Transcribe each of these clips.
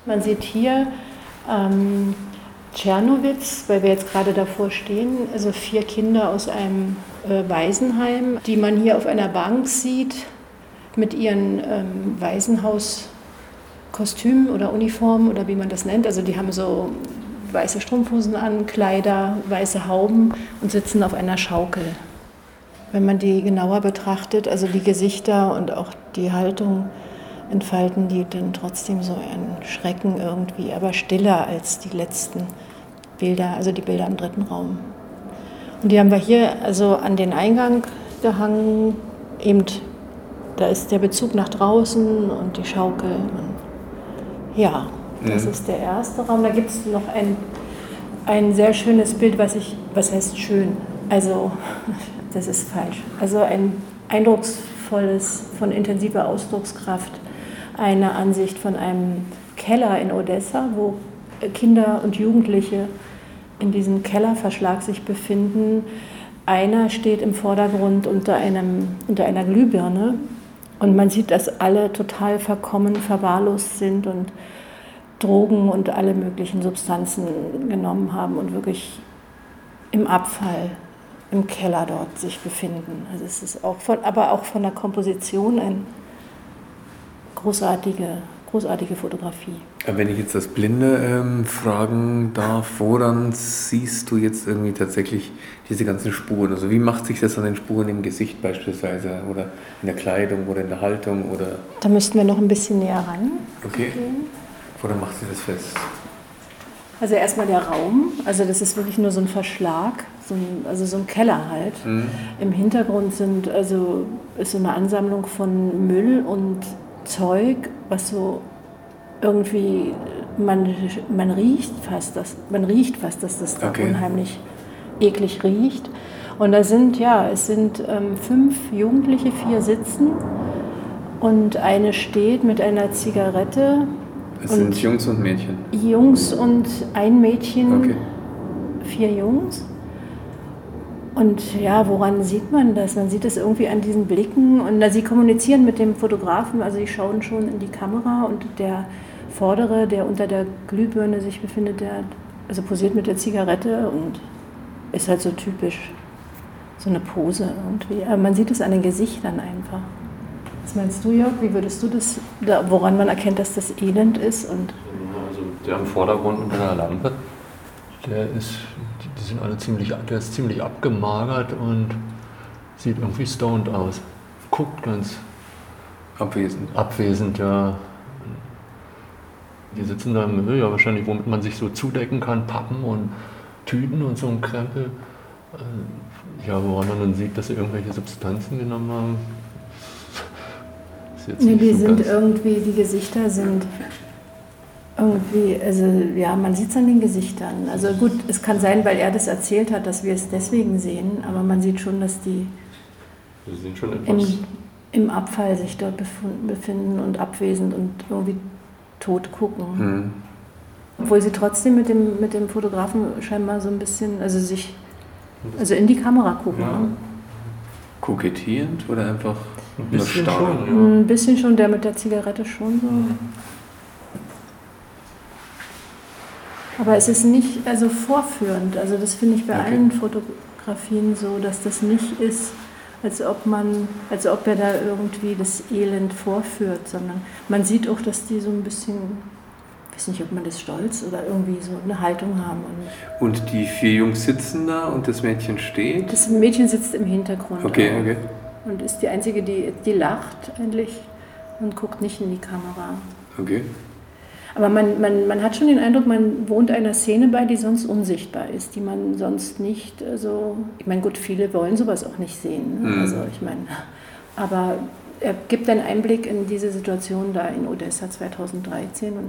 Man sieht hier Czernowitz, weil wir jetzt gerade davor stehen, also 4 Kinder aus einem Waisenheim, die man hier auf einer Bank sieht mit ihren Waisenhauskostümen oder Uniformen oder wie man das nennt. Also die haben so weiße Strumpfhosen an, Kleider, weiße Hauben und sitzen auf einer Schaukel. Wenn man die genauer betrachtet, also die Gesichter und auch die Haltung, entfalten die dann trotzdem so einen Schrecken irgendwie, aber stiller als die letzten Bilder, also die Bilder im 3. Raum. Und die haben wir hier also an den Eingang gehangen, eben da ist der Bezug nach draußen und die Schaukel. Und ja, das ist der erste Raum. Da gibt es noch ein sehr schönes Bild, was heißt schön? Also, das ist falsch. Also ein eindrucksvolles, von intensiver Ausdruckskraft, eine Ansicht von einem Keller in Odessa, wo Kinder und Jugendliche in diesem Kellerverschlag sich befinden. Einer steht im Vordergrund unter einer Glühbirne und man sieht, dass alle total verkommen, verwahrlost sind und Drogen und alle möglichen Substanzen genommen haben und wirklich im Abfall, im Keller dort sich befinden. Also es ist aber auch von der Komposition eine großartige Fotografie. Wenn ich jetzt das Blinde fragen darf, woran siehst du jetzt irgendwie tatsächlich diese ganzen Spuren? Also wie macht sich das an den Spuren im Gesicht beispielsweise oder in der Kleidung oder in der Haltung? Oder? Da müssten wir noch ein bisschen näher ran. Okay. Woran macht sie das fest? Also erstmal der Raum, also das ist wirklich nur so ein Verschlag, so ein Keller halt. Im Hintergrund ist so eine Ansammlung von Müll und Zeug, was so irgendwie, man riecht fast, dass das da unheimlich eklig riecht. Und es sind 5 Jugendliche, 4 sitzen und eine steht mit einer Zigarette. Es sind Jungs und Mädchen? Jungs und ein Mädchen, 4 Jungs. Und ja, woran sieht man das? Man sieht es irgendwie an diesen Blicken. Und sie kommunizieren mit dem Fotografen, also sie schauen schon in die Kamera. Und der Vordere, der unter der Glühbirne sich befindet, der posiert mit der Zigarette und ist halt so typisch, so eine Pose irgendwie. Aber man sieht es an den Gesichtern einfach. Was meinst du, Jörg? Wie würdest du das, woran man erkennt, dass das Elend ist? Und also der im Vordergrund mit einer Lampe, der ist ziemlich abgemagert und sieht irgendwie stoned aus. Guckt ganz abwesend, ja. Die sitzen da im Müll, ja wahrscheinlich, womit man sich so zudecken kann, Pappen und Tüten und so ein Krempel. Ja, woran man dann sieht, dass sie irgendwelche Substanzen genommen haben. Die Gesichter sind irgendwie, man sieht es an den Gesichtern. Also gut, es kann sein, weil er das erzählt hat, dass wir es deswegen sehen, aber man sieht schon, dass die im Abfall sich dort befinden und abwesend und irgendwie tot gucken. Obwohl sie trotzdem mit dem Fotografen scheinbar so ein bisschen, in die Kamera gucken. Ja. Kokettierend oder einfach ein bisschen schon? Ja. Ein bisschen schon, der mit der Zigarette schon so. Aber es ist nicht vorführend. Also das finde ich bei allen Fotografien so, dass das nicht ist, als ob er da irgendwie das Elend vorführt, sondern man sieht auch, dass die so ein bisschen, ich weiß nicht, ob man das stolz oder irgendwie so eine Haltung haben. Und die 4 Jungs sitzen da und das Mädchen steht? Das Mädchen sitzt im Hintergrund. Okay. Und ist die Einzige, die lacht eigentlich und guckt nicht in die Kamera. Okay. Aber man hat schon den Eindruck, man wohnt einer Szene bei, die sonst unsichtbar ist, die man sonst nicht ich meine, gut, viele wollen sowas auch nicht sehen. Ne? Aber er gibt einen Einblick in diese Situation da in Odessa 2013. Und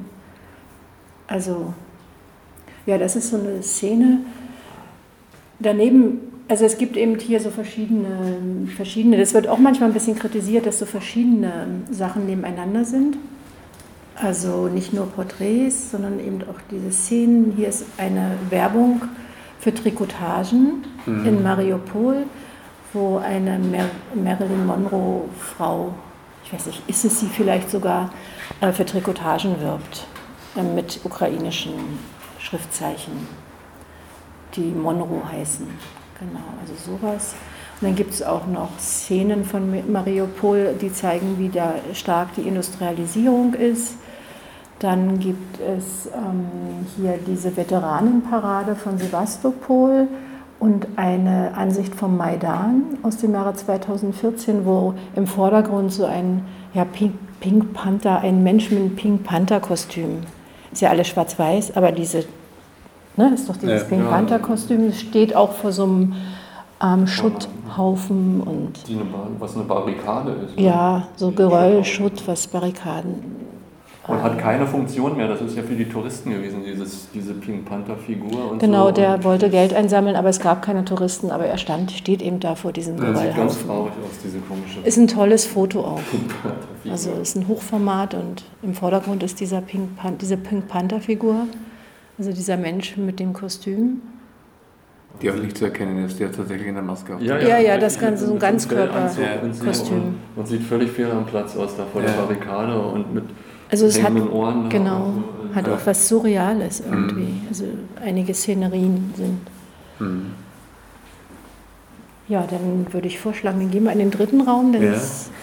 das ist so eine Szene. Daneben, es gibt eben hier so verschiedene, das wird auch manchmal ein bisschen kritisiert, dass so verschiedene Sachen nebeneinander sind. Also nicht nur Porträts, sondern eben auch diese Szenen. Hier ist eine Werbung für Trikotagen in Mariupol, wo eine Marilyn Monroe-Frau, ich weiß nicht, ist es sie vielleicht sogar, für Trikotagen wirbt. mit ukrainischen Schriftzeichen, die Monroe heißen. Genau, also sowas. Und dann gibt es auch noch Szenen von Mariupol, die zeigen, wie da stark die Industrialisierung ist. Dann gibt es hier diese Veteranenparade von Sewastopol und eine Ansicht vom Maidan aus dem Jahre 2014, wo im Vordergrund so ein Pink Panther, ein Mensch mit einem Pink Panther Kostüm. Ist ja alles schwarz-weiß, aber ist doch dieses Pink Panther Kostüm, steht auch vor so einem Schutthaufen und was eine Barrikade ist. Ja, so Geröll, Schutt, was Barrikaden. Und hat keine Funktion mehr, das ist ja für die Touristen gewesen, diese Pink Panther-Figur. Und genau, so. der wollte Geld einsammeln, aber es gab keine Touristen, aber er steht eben da vor diesem Geröllhaufen. Das sieht ganz traurig aus, diese komische. Ist ein tolles Foto auch. Also ist ein Hochformat und im Vordergrund ist diese Pink Panther-Figur, also dieser Mensch mit dem Kostüm. Die auch nicht zu erkennen ist, der tatsächlich in der Maske auf. Ja, das Ganze so ein Ganzkörperkostüm. Und sieht völlig fehl am Platz aus da vor der Barrikade und mit es hat, Ohren. Genau, hat auch was Surreales irgendwie. Also einige Szenerien sind. Ja, dann würde ich vorschlagen, dann gehen wir in den dritten Raum, denn es